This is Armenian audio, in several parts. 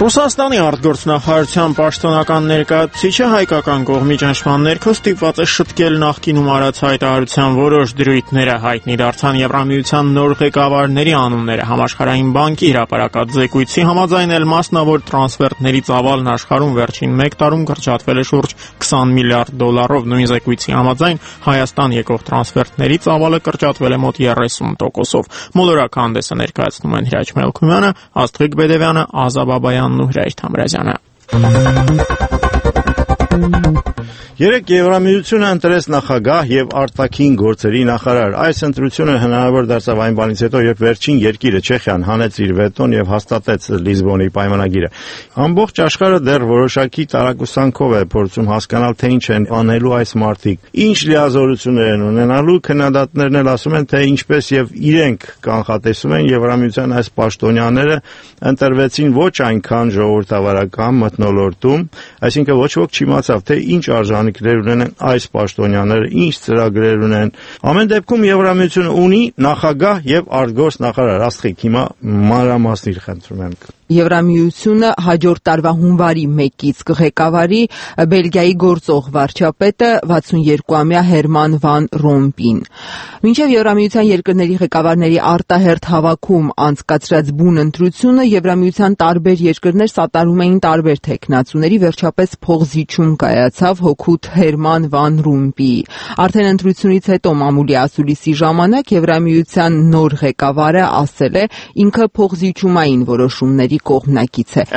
Ռուսաստանի արտգործնախարարության պաշտոնական ներկայացուցիչը հայկական կողմի ճնշման ներքո ստիպված է շտկել նախկինում արած հայտարարության որոշ դրույթները, հայտնի դարձան Եվրամիության նոր ղեկավարների անունները։ Համաշխարհային բանկի հրապարակած զեկույցի համաձայն էլ մասնավոր տրանսֆերտների ծավալն աշխարհում վերջին 1 տարում կրճատվել է շուրջ 20 միլիարդ դոլարով։ Նույն զեկույցի համաձայն Հայաստան եկող տրանսֆերտների ծավալը կրճատվել է մոտ 30%-ով։ Մոլորակ հանդեսը ներկայացնում են Հրաչ Մելքումյանը, Աստղիկ Բեդևյանը, Ազա Բաբայանն ու Հրաչ Թամրազյանը։ Երեկ Եվրամիությունը ընտրեց նախագահ եւ արտաքին գործերի նախարար։ Այս ընտրությունը հնարավոր դարձավ այն բանից հետո, երբ վերջին երկիրը Չեխիան հանեց իր վետոն եւ հաստատեց Լիզբոնի պայմանագիրը։ Ամբողջ աշխարհը դեռ որոշակի տարակուսանքով է փորձում հասկանալ, թե ինչ են անելու այս մարտիկ, ինչ լիազորություններ են ունենալու։ Քննադատներն էլ ասում են, թե ինչպես եւ իրենք կանխատեսում են, Եվրամիության այս պաշտոնյաները ընտրվեցին ոչ այնքան ժողովրդավարական մթնոլորտում, այսինքն ոչ ոք չիմացավ, թե ինչ արժանիքներ ունեն այս պաշտոնյաները, ինչ ծրագրեր ունեն։ Ամեն դեպքում Եվրամիությունը ունի նախագահ եւ արտգործնախարար։ Աստղիկ, հիմա մանրամասնիր խնդրում եմ։ Եվրամիությունը հաջորդ տարվա հունվարի 1-ից կղեկավարի Բելգիայի գործող վարչապետը 62-ամյա Հերման վան Ռոմպին։ Մինչև Եվրամիության երկրների ղեկավարների արտահերթ հավաքում անցկացրած բուն ընտրությունը Եվրամիության տարբեր երկրներ սատարում էին տարբեր թեկնածուների, վերջապես փողզիջում կայացավ հօգուտ Հերման վան Ռոմպիի։ Արդեն ընտրությունից հետո մամուլի ասուլիսի ժամանակ Եվրամիության նոր ղեկավարը ասել է, ինքը փողզիջումային որոշումների կողմնակից է։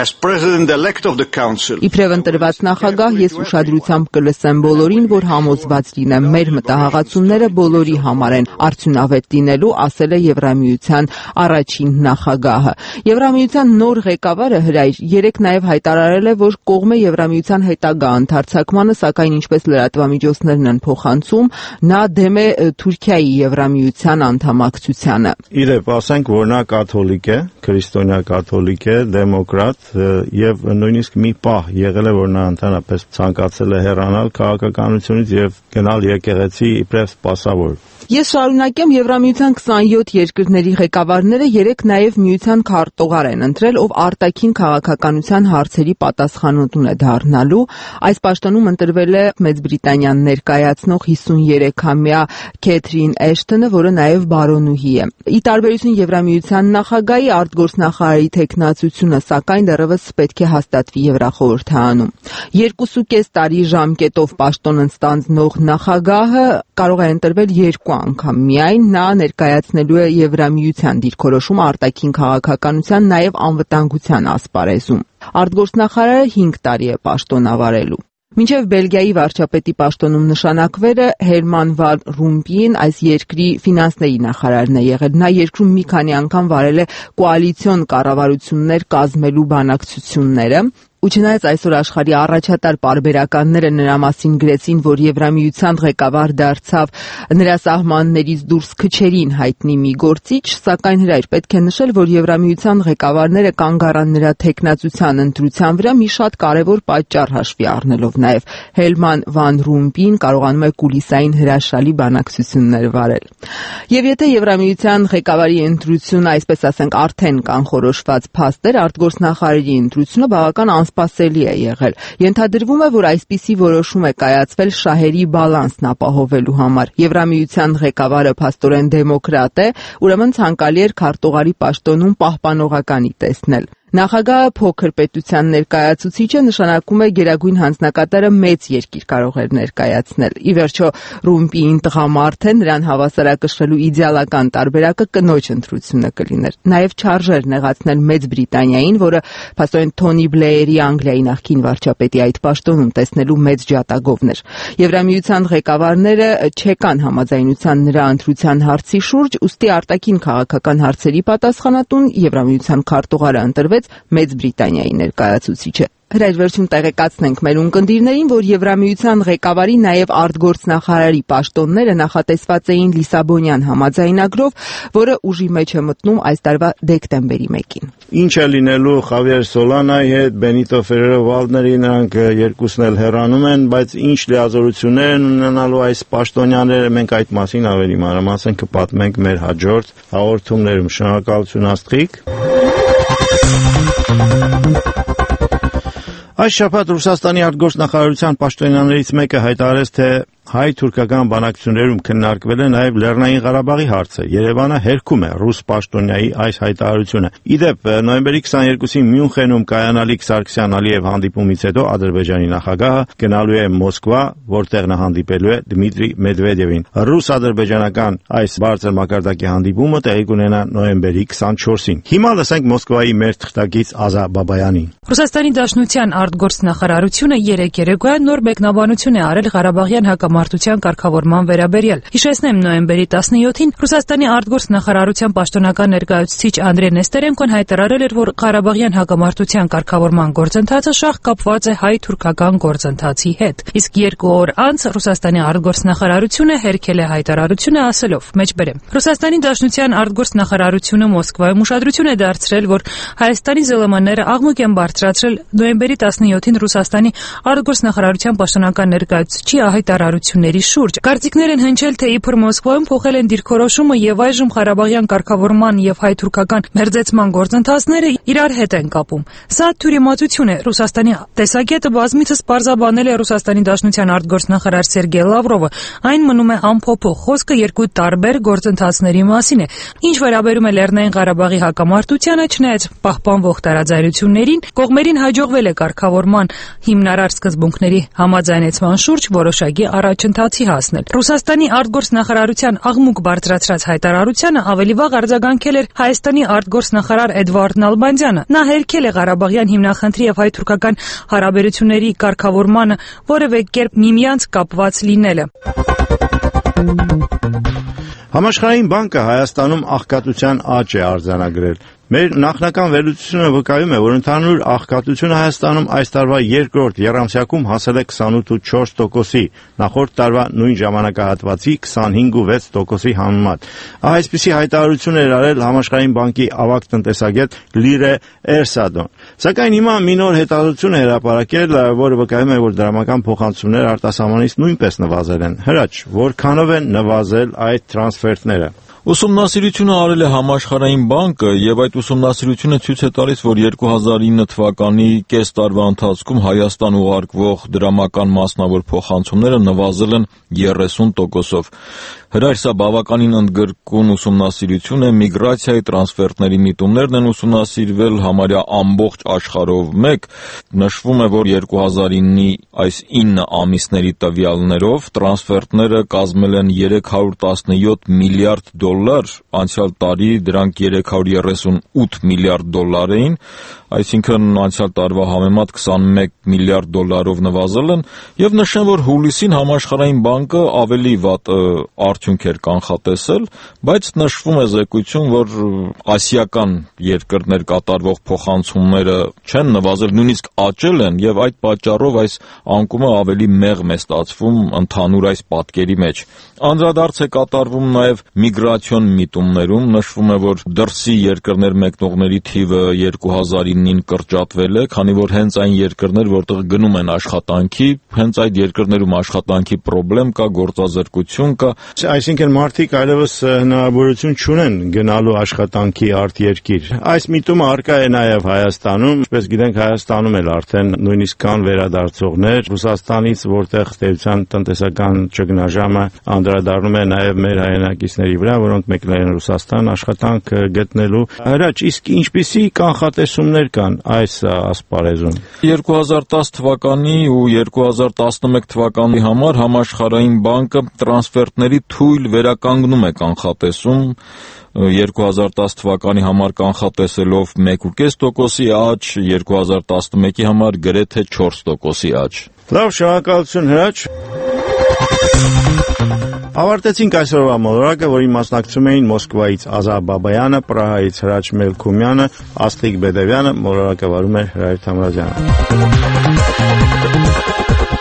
Իբրև ընտրված նախագահ, ես ուշադրությամբ կլսեմ բոլորին, որ համոզված լինեմ, մեր մտահղացումները բոլորի համար են արդյունավետ լինելու, ասել է Եվրամիության առաջին նախագահը։ Եվրամիության նոր ղեկավարը Հրայր երեկ նաև հայտարարել է, որ կողմ է Եվրամիության հետագա ընդարձակմանը, սակայն ինչպես լրատվամիջոցներն են փոխանցում, նա դեմ է Թուրքիայի Եվրամիության անդամակցությանը։ Իրեւ ասենք, որ նա կաթոլիկ է, քրիստոնյա կաթոլիկ է, դեմոկրատ եւ նույնիսկ մի պահ եղել է, որ նա ընդհանրապես ցանկացել է հեռանալ քաղաքականությունից եւ գնալ եկեղեցի իբրև սպասավոր։ Ես շարունակեմ Եվրամիության 27 երկրների ղեկավարները երեկ նաև միության քարտուղար են ընտրել, ով արտաքին քաղաքականության հարցերի պատասխանատուն է դառնալու։ Այս պաշտոնում ընտրվել է Մեծ Բրիտանիան ներկայացնող 53-ամյա Քեթրին Էշթոնը, որը նաև բարոնուհի է։ Ի տարբերություն Եվրամիության նախագահի, արտգործնախարարի թեկնածությունը, սակայն դեռևս պետք է հաստատվի Եվրախորհրդարանում։ 2.5 տարի ժամկետով պաշտոն ստանձնող նախագահը կարող է ընտրվել 2 անգամ միայն, նա ներկայացնելու է Եվրամիության դիրքորոշում արտաքին քաղաքականության, նաև անվտանգության ասպարեզում։ Արտգործնախարարը 5 տարի է պաշտոնավարելու։ Մինչև Բելգիայի վարչապետի պաշտոնում նշանակվելը Հերման վան Ռոմպիին այս երկրի ֆինանսների նախարարն է եղել։ Նա երկրում մի քանի անգամ վարել է կոալիցիոն կառավարություններ կազմելու բանակցությունները։ Ու չնայած այսօր աշխարհի առաջատար պարբերականները նրա մասին գրեցին, որ Եվրամիության ղեկավար դարձավ նրա սահմաններից դուրս քչերին հայտնի մի գործիչ, սակայն Հրայր պետք է նշել, որ Եվրամիության ղեկավարները կանգ առան նրա թեկնածության ընտրության վրա մի շատ կարևոր պատճառ հաշվի առնելով նաև Հերման վան Ռոմպին կարողանում է կուլիսային հրաշալի բանակցություններ վարել։ Եվ եթե Եվրամիության ղեկավարի ընտրությունը, այսպես ասենք, արդեն կանխորոշված փաստ էր, արտգործնախարարի ընտրությունը բավական սպասելի է եղել։ Ենթադրվում է, որ այսպիսի որոշում է կայացվել շահերի բալանսն ապահովելու համար։ Եվրամիության ղեկավարը փաստորեն դեմոկրատ է, ուրեմն ցանկալի էր քարտուղարի պաշտոնում պահպանողականի տեսնել։ Նախագահը փոքր պետության ներկայացուցիչը նշանակում է գերագույն հանձնակատարը մեծ երկիր կարող էր ներկայացնել։ Ի վերջո Ռոմպիին տղամարդ է, նրան հավասարակշռելու իդեալական տարբերակը կնոջ ընտրությունը կլիներ։ Նաև չարժեր նեղացնել Մեծ Բրիտանիային, որը փաստորեն Թոնի Բլեերի Անգլիայի նախկին վարչապետի այդ պաշտոնում տեսնելու մեծ ջատագովն էր։ Եվրամիության ղեկավարները չեկան համաձայնության նրա ընտրության հարցի շուրջ, ուստի արտաքին քաղաքական հարցերի պատասխանատուն Եվրամիության քարտուղարը ընտրվեց Մեծ Բրիտանիայի ներկայացուցիչը։ Հրայր վերջում տեղեկացնենք մեր ունկնդիրներին, որ Եվրամիության ղեկավարի նաև արտգործնախարարի պաշտոնները նախատեսված էին Լիսաբոնյան համաձայնագրով, որը ուժի մեջ է մտնում այս տարվա դեկտեմբերի 1-ին։ Ինչ է լինելու Խավիեր Սոլանայի հետ, Բենիտո Ֆերերո Վալդների, նրանք երկուսն էլ հեռանում են, բայց ինչ լիազորություններ են ունենալու այս պաշտոնյաները, մենք այդ մասին ավելի մանրամասն կպատմենք մեր հաջորդ հաղորդումներում։ Շնորհակալություն Աստղիկ։ Այս շաբաթ Ռուսաստանի արտգործնախարարության պաշտոնյաներից մեկը հայտարարեց, թե հայ-թուրքական բանակցություններում քննարկվել է նաև Լեռնային Ղարաբաղի հարցը։ Երևանը հերքում է ռուս պաշտոնյայի այս հայտարարությունը։ Իդեպ, նոյեմբերի 22-ին Մյունխենում կայանալիք Սարգսյան-Ալիև հանդիպումից հետո Ադրբեջանի նախագահը գնալու է Մոսկվա, որտեղ նա հանդիպելու է Դմիտրի Մեդվեդևին։ Ռուս-ադրբեջանական այս բարձր մակարդակի հանդիպումը տեղի կունենա նոյեմբերի 24-ին։ Հիմա լսենք Մոսկվայի մեր թղթակից Ազա Բաբայանին։ Ռուսաստանի Դաշնության արտգործնախարարությունը երեկոյան նոր մեկնաբանություն է արել Ղարաբաղյան հակամարտության կարգավորման վերաբերյալ։ Հիշեցնեմ, նոյեմբերի 17-ին Ռուսաստանի արտգործնախարարության պաշտոնական ներկայացուցիչ Անդրեյ Նեստերենկոն հայտարարել էր, որ Ղարաբաղյան հակամարտության կարգավորման գործընթացը շաղ կապված է հայ-թուրքական գործընթացի հետ։ Իսկ 2 օր անց Ռուսաստանի արտգործնախարարությունը հերքել է հայտարարությունը ասելով. մեջբերեմ. Ռուսաստանի Դաշնության արտգործնախարարությունը Մոսկվայում ուշադրություն է դարձրել, որ Հայաստանի ԶԼՄ-ները աղմուկ են բարձրացրել նոյեմբերի 17-ին Ռուսաստանի արտգործնախարարության պաշտոնական ներկայացուցիչի հայտարարությունների շուրջ։ Կարծիքներ են հնչել, թե իբր Մոսկվայում փոխել են դիրքորոշումը եւ այժմ Ղարաբաղյան կարգավորման եւ հայ-թուրքական մերձեցման գործընթացները իրար հետ են կապում։ Սա թյուրիմացություն է։ Ռուսաստանի տեսակետը բազմիցս պարզաբանել է Ռուսաստանի Դաշնության արտգործնախարար Սերգեյ Լավրովը։ Այն մնում է անփոփոխ։ Խոսքը երկու տարբեր գործընթացների մասին է։ Ինչ վերաբերում է Լեռնային Ղարաբաղի հակամարտությանը, չնայած պահպանվող տարաձայնություններին, կողմերին հաջողվել է կարգավորման հիմնարար սկզբունքների համաձայնեցման շուրջ որոշակի առաջընթացի հասնել։ Ռուսաստանի արտգործնախարարության աղմուկ բարձրացրած հայտարարությանը ավելի վաղ արձագանքել էր Հայաստանի արտգործնախարար Էդվարդ Նալբանդյանը։ Նա հերքել է Ղարաբաղյան հիմնախնդրի եւ հայ-թուրքական հարաբերությունների կարգավորմանը որևէ կերպ միմյանց կապված լինելը։ Համաշխարհային բանկը Հայաստանում աղքատության աճ է արձանագրել։ Մեր նախնական վերլուծությունը վկայում է, որ ընդհանուր աղքատությունը Հայաստանում այս տարվա երկրորդ եռամսյակում հասել է 28.4%-ի, նախորդ տարվա նույն ժամանակահատվածի 25.6%-ի համեմատ։ Այսպիսի հայտարարություն էր արել Համաշխարհային բանկի ավագ տնտեսագետ Լիրե Էրսադոն։ Սակայն հիմա մի նոր հետազոտություն է հրապարակել, որը վկայում է, որ դրամական փոխանցումները արտասահմանից նույնպես նվազել են։ Հրաչ, որքանով են նվազել այդ տրանսֆերտները։ Ուսումնասիրությունը արել է Համաշխարհային բանկը եւ այդ ուսումնասիրությունը ցույց է տալիս, որ 2009 թվականի կես տարվա ընթացքում Հայաստան ուղարկվող դրամական մասնավոր փոխանցումները նվազել են 30%-ով։ Հրաշ, սա բավականին ընդգրկուն ուսումնասիրություն է, միգրացիայի տրանսֆերտների միտումներն են ուսումնասիրվել համարյա ամբողջ աշխարհով մեկ։ Նշվում է, որ 2009-ի այս 9 ամիսների տվյալներով տրանսֆերտները կազմել են 317 միլիարդ դոլար, անցյալ տարի դրանք 338 միլիարդ դոլար էին, այսինքն անցյալ տարվա համեմատ 21 միլիարդ դոլարով նվազել են, եւ նշեմ, որ հուլիսին Համաշխարհային բանկը ավելի վատ արդյունք էր կանխատեսել, բայց նշվում է զեկույցում, որ ասիական երկրներ կատարվող փոխանցումները չեն նվազել, նույնիսկ աճել են, եւ այդ պատճառով այս անկումը ավելի մեղմ է ստացվում ընդհանուր այս պատկերի մեջ։ Անդրադարձ է կատարվում նաեւ միգրացիոն միտումներում, նշվում է, որ դրսի երկրներ մեկնողների թիվը 2009-ին կրճատվել է, քանի որ հենց այն երկրներ, որտեղ գնում են աշխատանքի, հենց այդ երկրներում աշխատանքի խնդրեմ կա, գործազրկություն կա։ Այսինքն մարդիկ այլևս հնարավորություն չունեն գնալու աշխատանքի արտերկիր։ Այս միտումը առկա է նաև Հայաստանում, ինչպես գիտենք, Հայաստանում էլ արդեն նույնիսկ կան վերադարձողներ Ռուսաստանից, որտեղ ստեյցիան տնտեսական ճգնաժամը անդրադառնում է նաև մեր հայրենակիցների վրա, որոնք մեկնել են Ռուսաստան աշխատանք գտնելու։ Հրաչ, իսկ ինչպիսի կանխատեսումներ կան այս ասպարեզում։ 2010 թվականի ու 2011 թվականի համար Համաշխարհային բանկը տրանսֆերտների թույլ վերականգնում է կանխատեսում 2010 թվականի համար կանխատեսելով 1.5%-ի աճ, 2011-ի համար գրեթե 4%-ի աճ։ Լավ, շնորհակալություն Հրաչ։ Ավարտեցինք այսօրվա մոլորակը, որին մասնակցում էին Մոսկվայից Ազա Բաբայանը, Պրահայից Հրաչ Մելքումյանը, Աստղիկ Բեդևյանը, մոլորակը վարում էր Հրայր Թամրազյանը։